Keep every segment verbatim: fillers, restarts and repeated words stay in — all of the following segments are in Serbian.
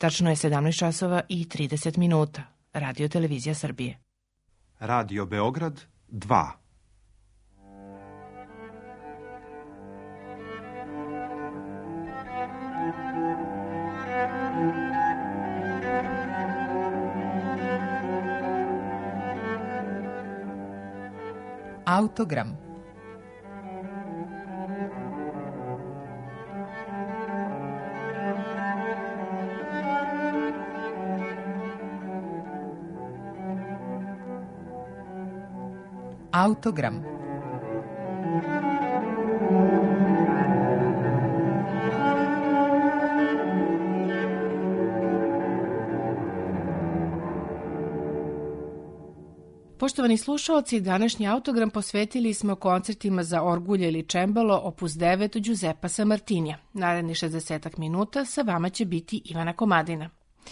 Tačno je sedamnaest časova i trideset minuta. Radio Televizija Srbije. Radio Beograd dva. Autogram. Autogram. Poštovani slušaoci, današnji autogram posvetili smo koncertima za orgulje ili čembalo opus devet Giuseppa Sammartinija. Naredni šezdesetak minuta sa vama će biti Ivana Komadina.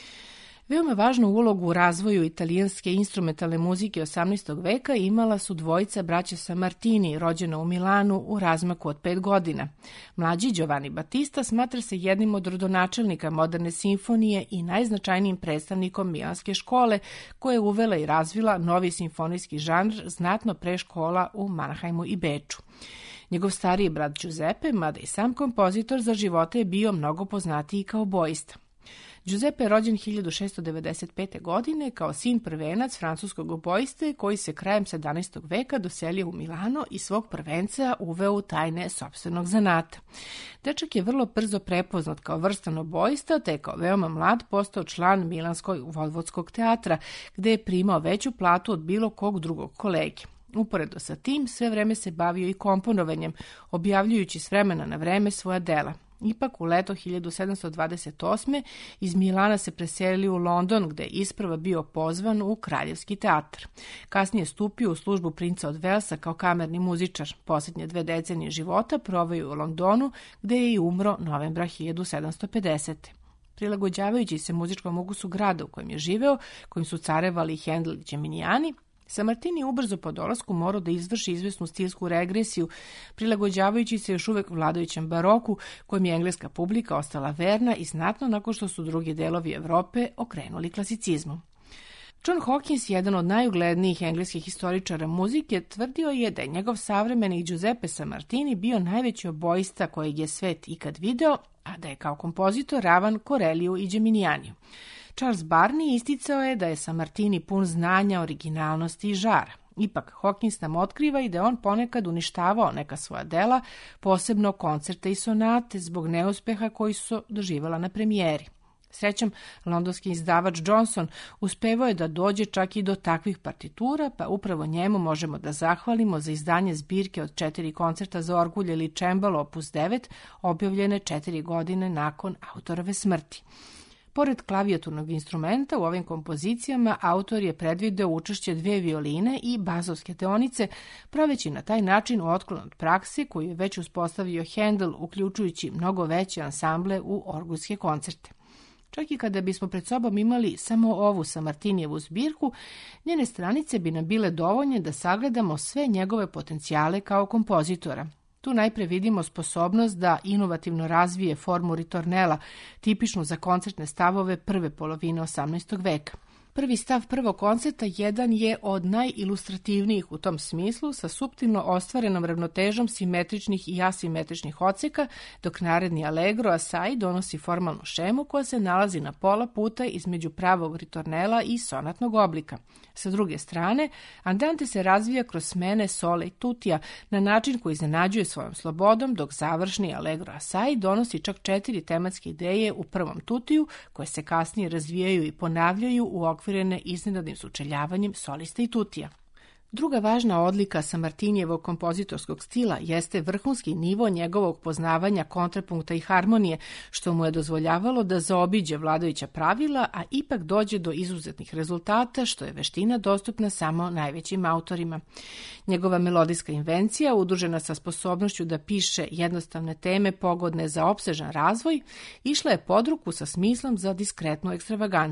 Veoma važnu ulogu u razvoju italijanske instrumentalne muzike osamnaestog veka imala su dvojica braća Sammartini, rođena u Milanu u razmaku od pet godina. Mlađi Giovanni Battista smatra se jednim od rodonačelnika moderne simfonije i najznačajnijim predstavnikom milanske škole, koja je uvela i razvila novi simfonijski žanr znatno pre škola u Mannheimu i Beču. Njegov stariji brat Giuseppe, mada i sam kompozitor, za života je bio mnogo poznatiji kao oboista. Giuseppe je rođen hiljadu šeststo devedeset pete. godine kao sin prvenac francuskog oboiste koji se krajem sedamnaestog veka doselio u Milano i svog prvenca uveo u tajne sopstvenog zanata. Dečak je vrlo brzo prepoznat kao vrstan oboista, te kao veoma mlad postao član Milanskog vodvodskog teatra, gde je primao veću platu od bilo kog drugog kolege. Uporedo sa tim, sve vreme se bavio i komponovanjem, objavljujući s vremena na vreme svoja dela. Ipak u leto hiljadu sedamsto dvadeset osme. iz Milana se preselio u London, gde je isprva bio pozvan u Kraljevski teatar. Kasnije stupio u službu princa od Velsa kao kamerni muzičar. Posljednje dve decenije života proveo u Londonu, gde je i umro novembra hiljadu sedamsto pedesete. Prilagođavajući se muzičkom ukusu grada u kojem je živeo, kojim su carevali Handel i Geminiani, Sammartini ubrzo po dolasku morao da izvrši izvesnu stilsku regresiju, prilagođavajući se još uvek vladajućem baroku, kojem je engleska publika ostala verna i znatno nakon što su drugi delovi Evrope okrenuli klasicizmu. John Hawkins, jedan od najuglednijih engleskih historičara muzike, tvrdio je da je njegov savremenik Giuseppe Sammartini bio najveći oboista kojeg je svet ikad video, a da je kao kompozitor ravan Corelliju i Geminianiju. Charles Barney isticao je da je Sammartini pun znanja, originalnosti i žara. Ipak, Hawkins nam otkriva i da je on ponekad uništavao neka svoja dela, posebno koncerte i sonate, zbog neuspeha koji su doživjela na premijeri. Srećom, londonski izdavač Johnson uspevao je da dođe čak i do takvih partitura, pa upravo njemu možemo da zahvalimo za izdanje zbirke od četiri koncerta za orgulje ili čembalo opus devet, objavljene četiri godine nakon autorove smrti. Pored klavijaturnog instrumenta, u ovim kompozicijama autor je predvideo učešće dve violine i bazovske deonice, praveći na taj način otklon od prakse koju je već uspostavio Handel, uključujući mnogo veće ansamble u orgulske koncerte. Čak i kada bismo pred sobom imali samo ovu Sammartinijevu zbirku, njene stranice bi nam bile dovoljne da sagledamo sve njegove potencijale kao kompozitora. Tu najpre vidimo sposobnost da inovativno razvije formu ritornela, tipičnu za koncertne stavove prve polovine osamnaestog veka. Prvi stav prvog koncerta jedan je od najilustrativnijih u tom smislu, sa suptilno ostvarenom ravnotežom simetričnih i asimetričnih odseka, dok naredni allegro assai donosi formalnu šemu koja se nalazi na pola puta između pravog ritornela i sonatnog oblika. Sa druge strane, andante se razvija kroz smene sole i tutija na način koji iznenađuje svojom slobodom, dok završni allegro assai donosi čak četiri tematske ideje u prvom tutiju, koje se kasnije razvijaju i ponavljaju u okvirene iznenadnim sučeljavanjem solista i tutija. Druga važna odlika Sammartinijevog kompozitorskog stila jeste vrhunski nivo njegovog poznavanja kontrapunkta i harmonije, što mu je dozvoljavalo da zaobiđe vladajuća pravila, a ipak dođe do izuzetnih rezultata, što je veština dostupna samo najvećim autorima. Njegova melodijska invencija, udružena sa sposobnošću da piše jednostavne teme pogodne za opsežan razvoj, išla je pod ruku sa smislom za diskretnu ekstravaganciju.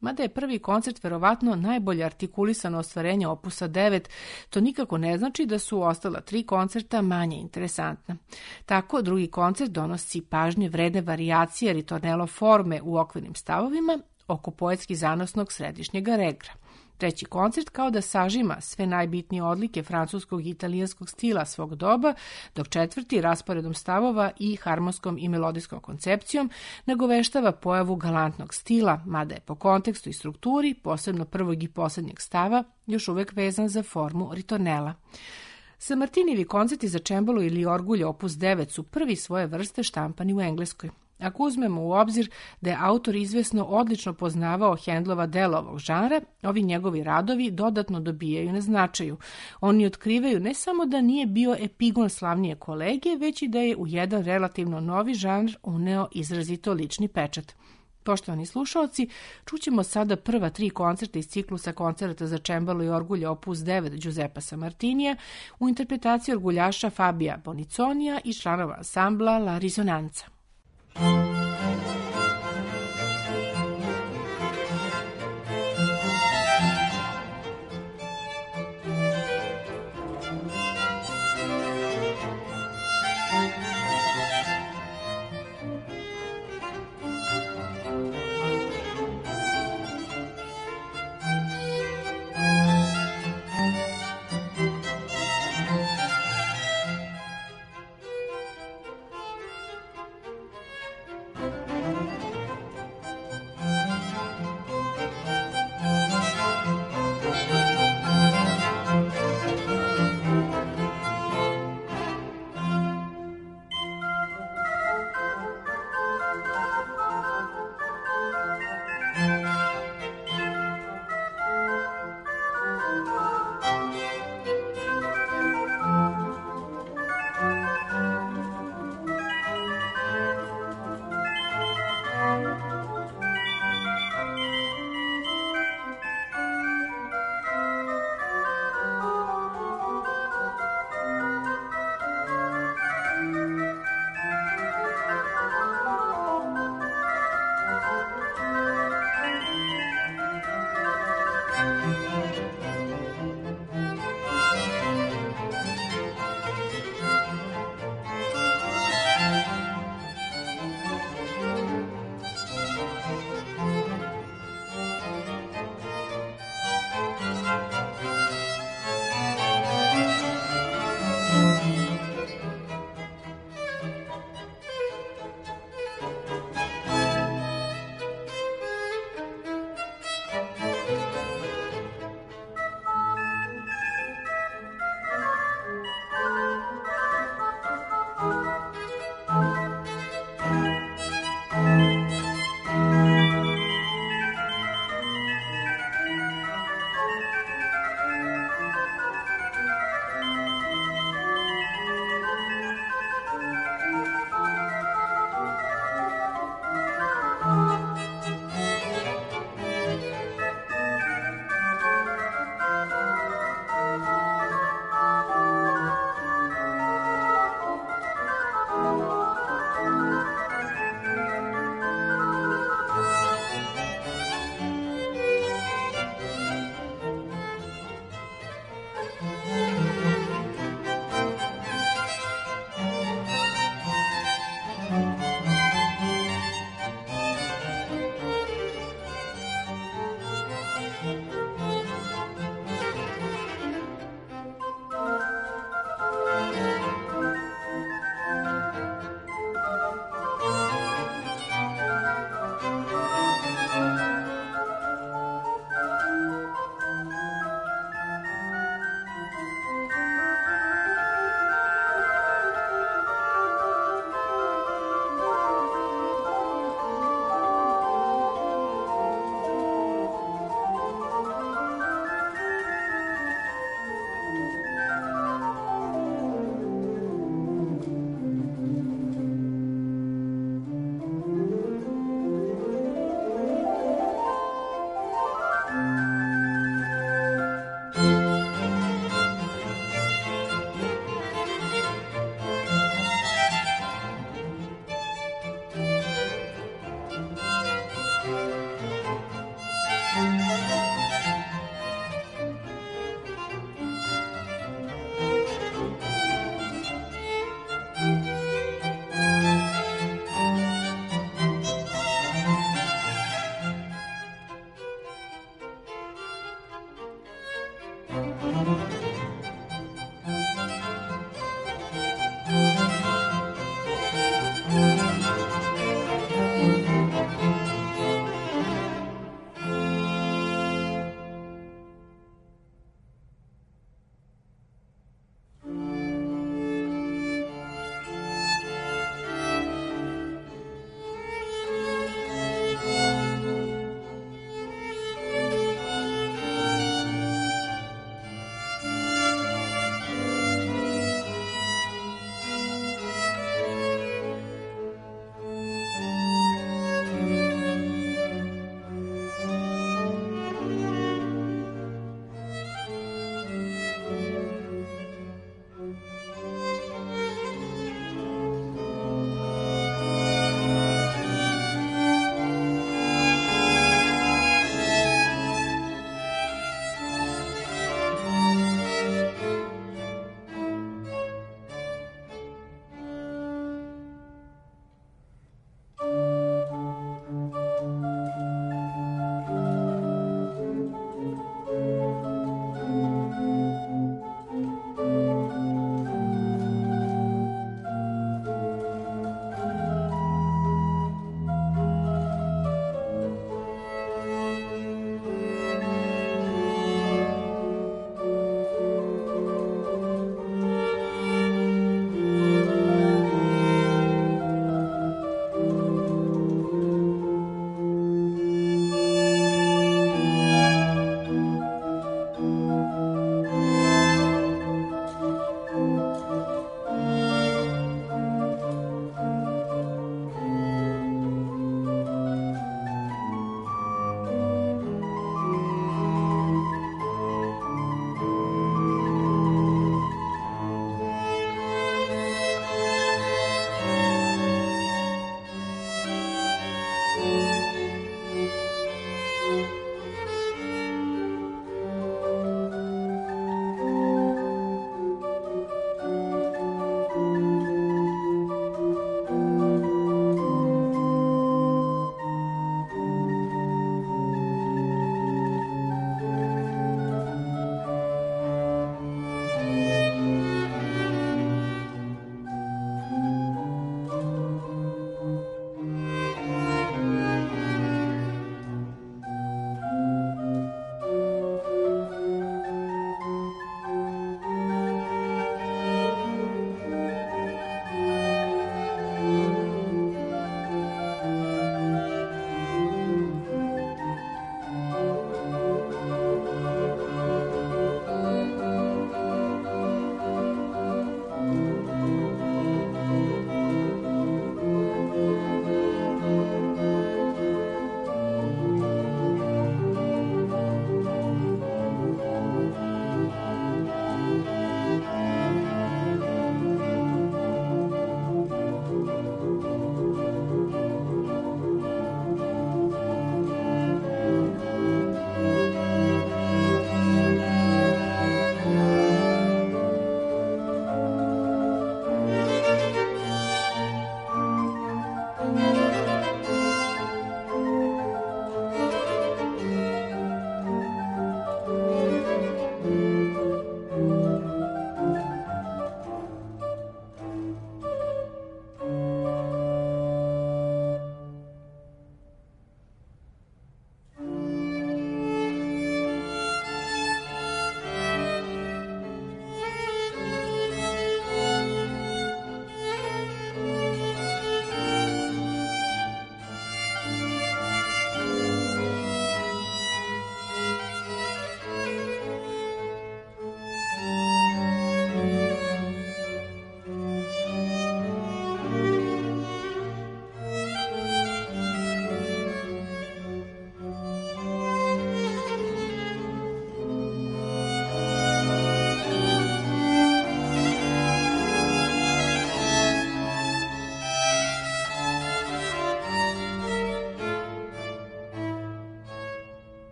Mada je prvi koncert verovatno najbolje artikulisano ostvarenje opusa devet, to nikako ne znači da su ostala tri koncerta manje interesantna. Tako, drugi koncert donosi pažnje vredne varijacije ritornelo forme u okvirnim stavovima oko poetski zanosnog središnjeg regra. Treći koncert kao da sažima sve najbitnije odlike francuskog i italijanskog stila svog doba, dok četvrti rasporedom stavova i harmonskom i melodijskom koncepcijom nagoveštava pojavu galantnog stila, mada je po kontekstu i strukturi, posebno prvog i posljednjeg stava, još uvek vezan za formu ritornela. Sammartinijevi koncerti za čembalo ili orgulje opus devet su prvi svoje vrste štampani u Engleskoj. Ako uzmemo u obzir da je autor izvesno odlično poznavao Handlova dela ovog žanra, ovi njegovi radovi dodatno dobijaju na značaju. Oni otkrivaju ne samo da nije bio epigon slavnije kolege, već i da je u jedan relativno novi žanr uneo izrazito lični pečat. Poštovani slušaoci, čućemo sada prva tri koncerta iz ciklusa koncerta za čembalo i orgulje opus devet Giuseppa Sammartinija u interpretaciji orguljaša Fabija Boniconija i članova ansambla La Risonanza.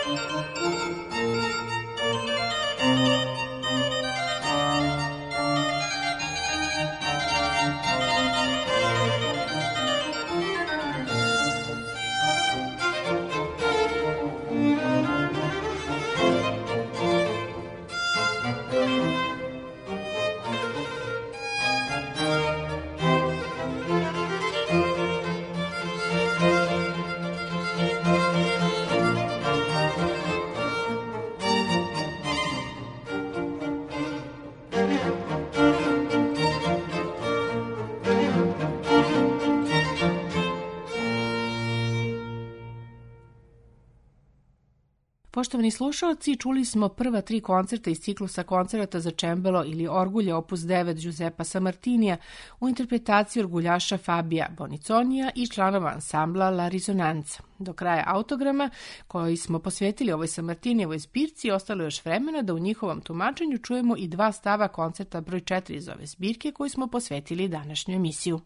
Poštovani slušalci, čuli smo prva tri koncerta iz ciklusa koncerata za čembalo ili orgulje opus devet Giuseppa Sammartinija u interpretaciji orguljaša Fabija Boniconija i članova ansambla La Risonanza. Do kraja autograma koji smo posvetili ovoj Sammartinijevoj zbirci ostalo još vremena da u njihovom tumačenju čujemo i dva stava koncerta broj četiri iz ove zbirke koju smo posvetili današnju emisiju.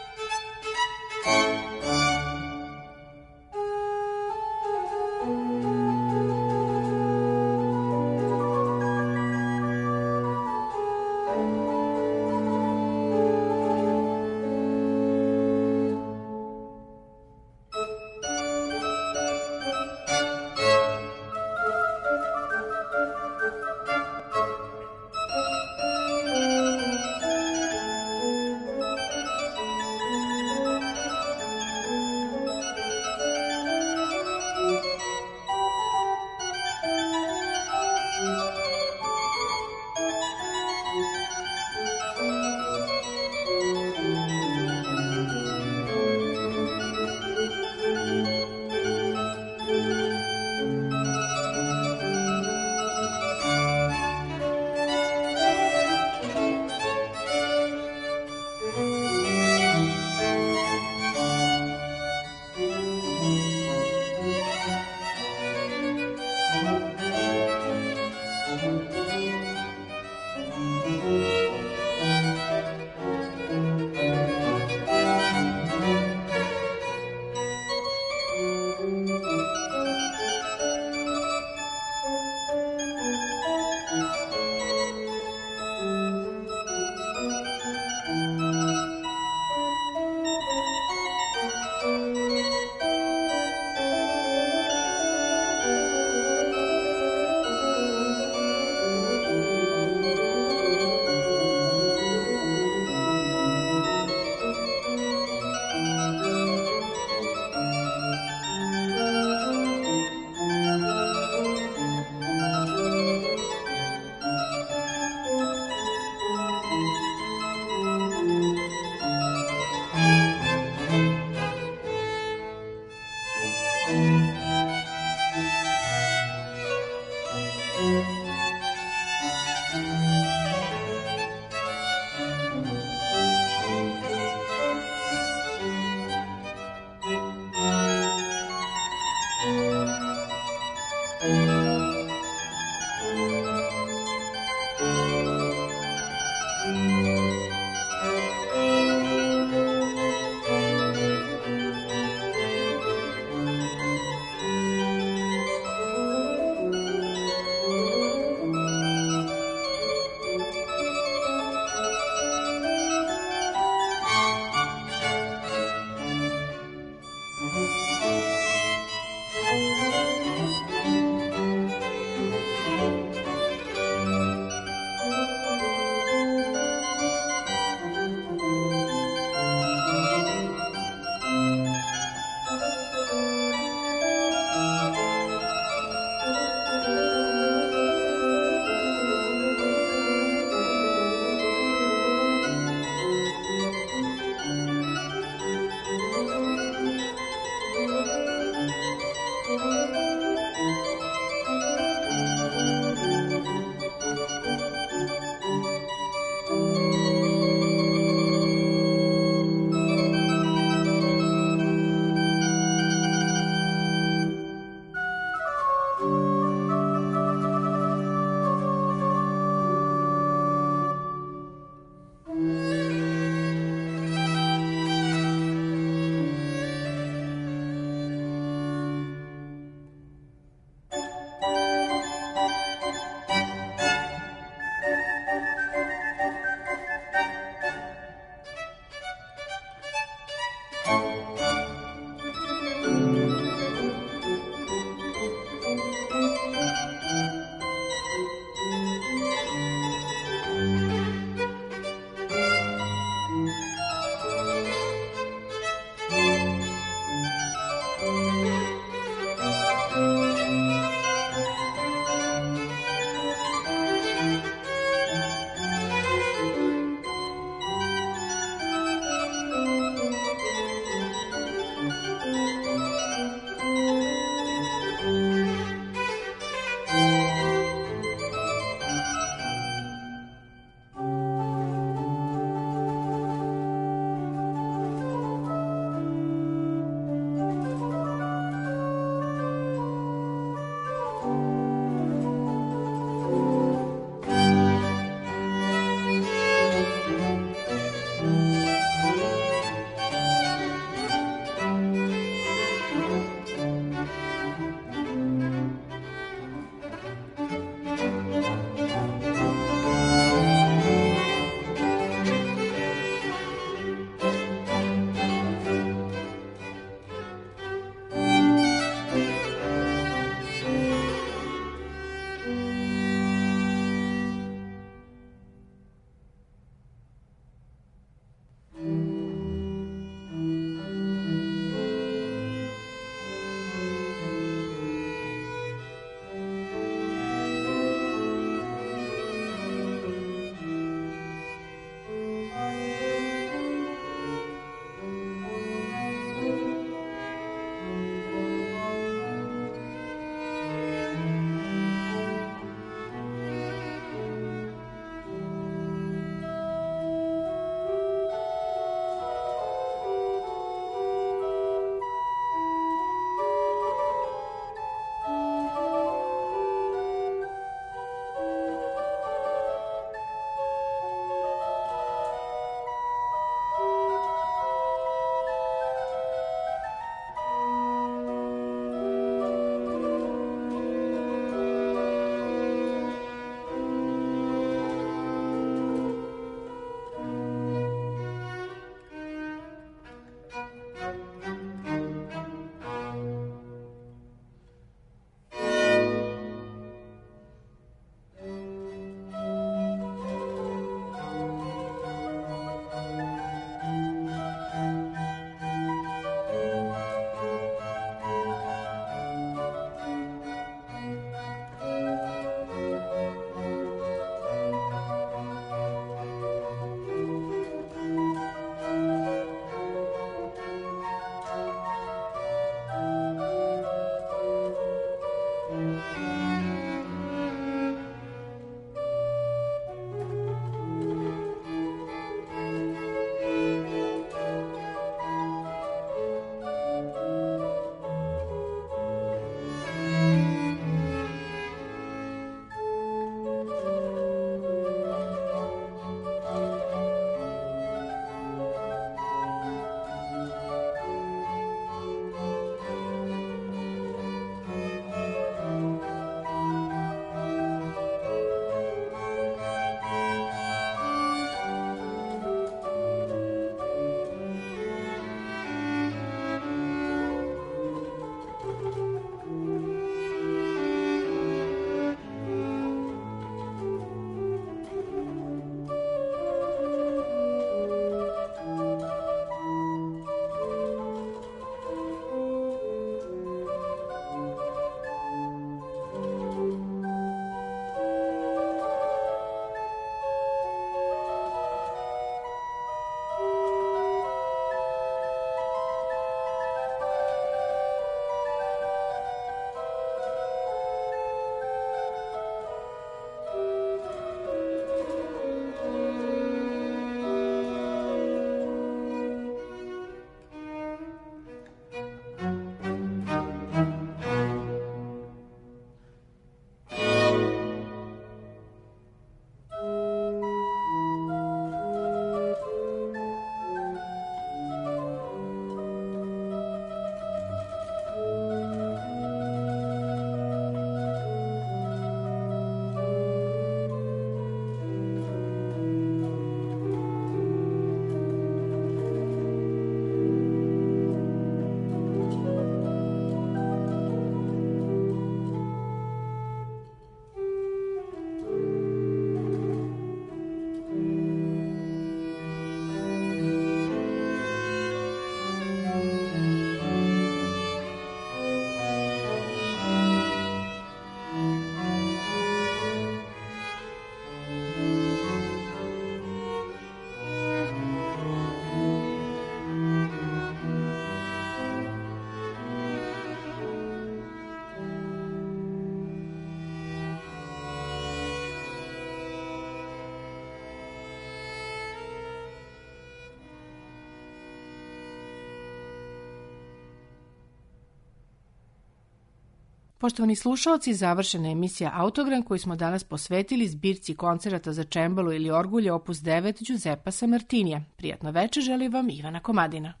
Poštovani slušaoci, završena je emisija Autogram koju smo danas posvetili zbirci koncerata za čembalo ili orgulje opus devet Giuseppa Sammartinija. Prijatno večer želi vam Ivana Komadina.